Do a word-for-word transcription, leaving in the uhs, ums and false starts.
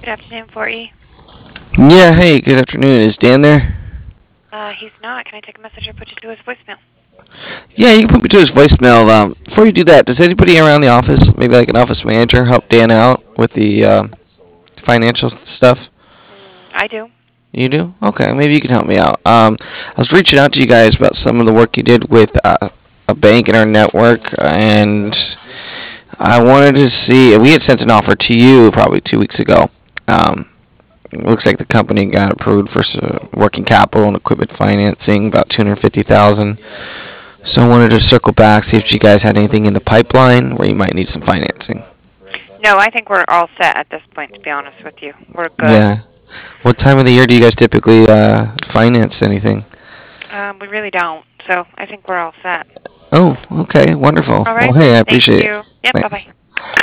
afternoon, four E. Yeah, hey, good afternoon. Is Dan there? Uh, he's not. Can I take a message or put you to his voicemail? Yeah, you can put me to his voicemail. Um, before you do that, does anybody around the office, maybe like an office manager, help Dan out with the um, financial stuff? Mm, I do. You do? Okay, maybe you can help me out. Um, I was reaching out to you guys about some of the work you did with uh, a bank in our network, and I wanted to see. We had sent an offer to you probably two weeks ago. Um, it looks like the company got approved for some working capital and equipment financing, about two hundred fifty thousand dollars. So I wanted to circle back, see if you guys had anything in the pipeline where you might need some financing. No, I think we're all set at this point, to be honest with you. We're good. Yeah. What time of the year do you guys typically uh, finance anything? Um, we really don't, so I think we're all set. Oh, okay, wonderful. All Well, right. hey, I Thank appreciate it. you. Yep, bye-bye. Thanks.